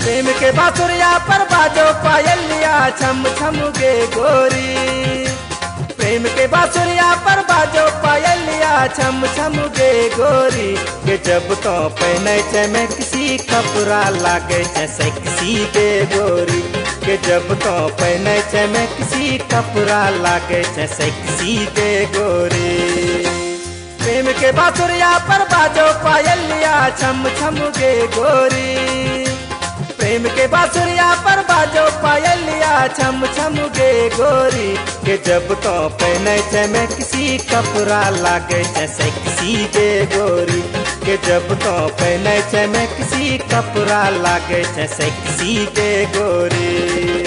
प्रेम के बांसुरिया पर बाजो पायलिया छम छम गे गोरी। प्रेम के बांसुरिया पर बाजो पायलिया छम छम गे गोरी। के जब तो पहने छे में किसी कपड़ा लागे छे सेक्सी गे गोरी। के जब तो पहने छे में किसी कपड़ा लागे छे सेक्सी गे गोरी। प्रेम के बांसुरिया पर बाजो पायलिया छम छम गे गोरी। प्रेम के बांसुरिया पर बाजो पायलिया छम छम गे गोरी। के जब तो पहने छे में किसी कपड़ा लागे छे सेक्सी गे गोरी। के जब तो पहने छे में किसी कपड़ा लागे छे सेक्सी गे गोरी।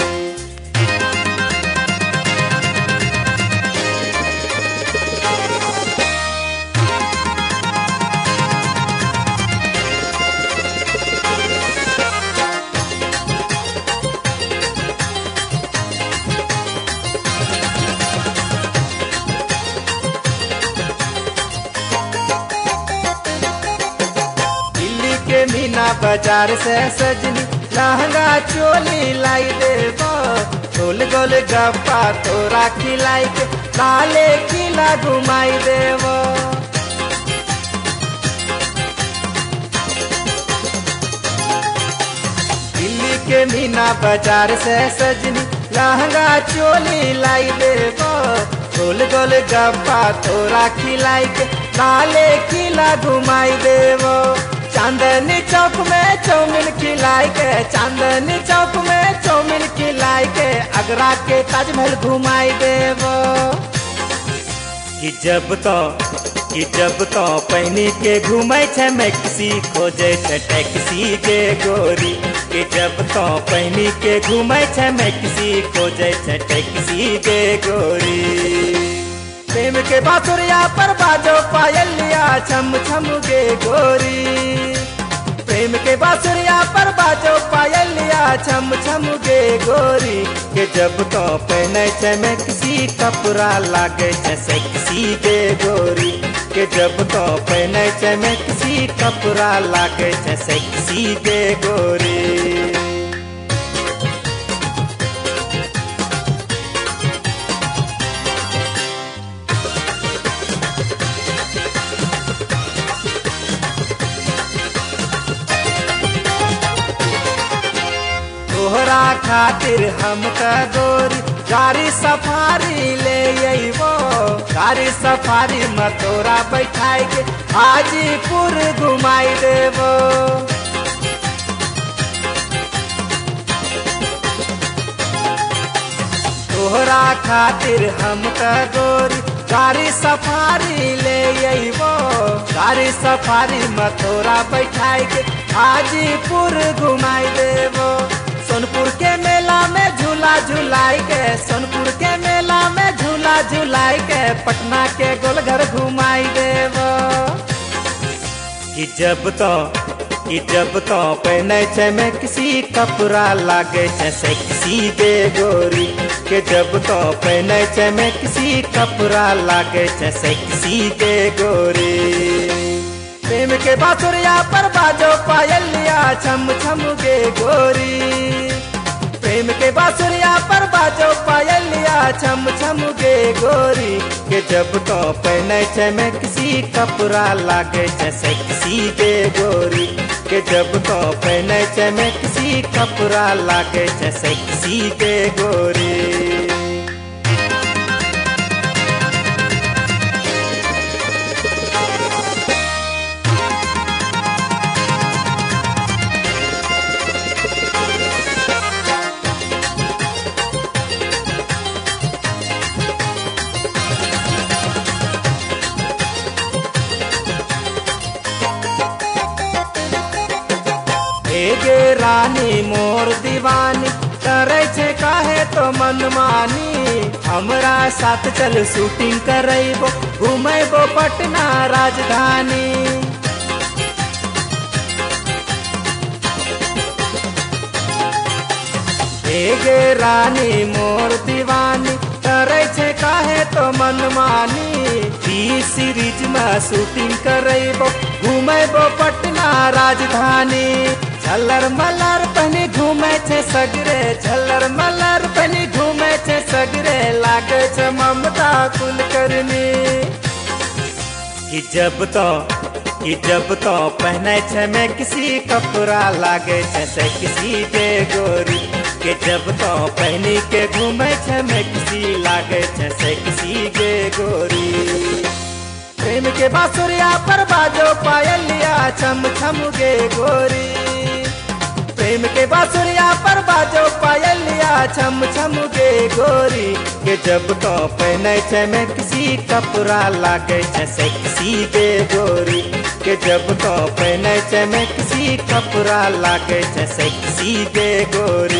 मीना बाजार से सजनी लहंगा चोली लाई देबो। गोल गोल गप्पा तोरा खिलाई के लाले किला घुमाई देबो। दिल्ली के मीना बाजार से सजनी लहंगा चोली लाई देबो। गोल गोल गप्पा तोरा खिलाई के लाले किला घुमाई देबो। चांदनी चौक में चौमिन खिलाई के, चांदनी चौक में चौमिन खिलाई के आगरा के ताजमहल घुमाई देबो। कि जब तो पहनी के घूमे छे मैक्सी खोजे छे टैक्सी गे गोरी। कि जब तो पहनी के घूमे छे मैक्सी खोजे छे टैक्सी गे गोरी। प्रेम के बांसुरिया पर बाजो पायलिया छम छम गे गोरी। प्रेम के बांसुरिया पर बाजो पायलिया छम छम गे गोरी। के जब तो पहने छे में किसी कपड़ा लागे छे सेक्सी गे गोरी। के जब तो पहने छे में किसी कपड़ा लागे छे सेक्सी गे गोरी। तोहरा खातिर हम का गोरी गाड़ी सफारी ले अइबो। गाड़ी सफारी में तोरा बैठाई के हाजीपुर घुमाई देबो। तोहरा खातिर हम का गोरी गाड़ी सफारी ले अइबो। गाड़ी सफारी में तोरा बैठाई के हाजीपुर घुमाई देबो। सोनपुर के मेला में झूला झुलाई के, सोनपुर के मेला में झूला झुलाई के पटना के गोलघर घुमाई देबो। कि जब तो पहने छे में किसी कपड़ा लागे छे सेक्सी गे गोरी। के जब तो पहने छे में किसी कपड़ा लागे छे सेक्सी गे गोरी। प्रेम के बांसुरिया पर बाजो पायलिया छम छम गे गोरी। प्रेम के बांसुरिया पर बाजो पायलिया छम छम गे गोरी। के जब तो पहने छे में किसी कपड़ा लागे छे सेक्सी गे गोरी। के जब तो पहने छे में किसी कपड़ा लागे छे सेक्सी गे गोरी। गे रानी मोर दीवानी करे छे काहे तो मनमानी। हमरा साथ चल शूटिंग करैबो घुमैबो पटना राजधानी। गे रानी मोर दीवानी करे छे काहे तो मनमानी। टी सीरीज में शूटिंग करैबो घुमैबो पटना राजधानी। झल्लर मल्लर पहनी घूमे छे सगरे, झल्लर मल्लर पहनी घूमे छे सगरे, लागे छे ममता कुलकर्णी। कि जब तो पहने छे मैं किसी कपड़ा, लागे छे से किसी के गोरी। कि जब तो पहनी के घूमे छे मैं किसी, लागे छे से किसी के गोरी। प्रेम के बांसुरिया पर बाजो पायलिया, छम छम गे गोरी। प्रेम के बांसुरिया पर बाजो पायलिया, छम छम गे गोरी। के जब तो पहने छे मैं किसी कपड़ा, लागे छे से किसी के गोरी। के जब तो पहने छे मैं किसी कपड़ा, लागे छे से किसी के गोरी।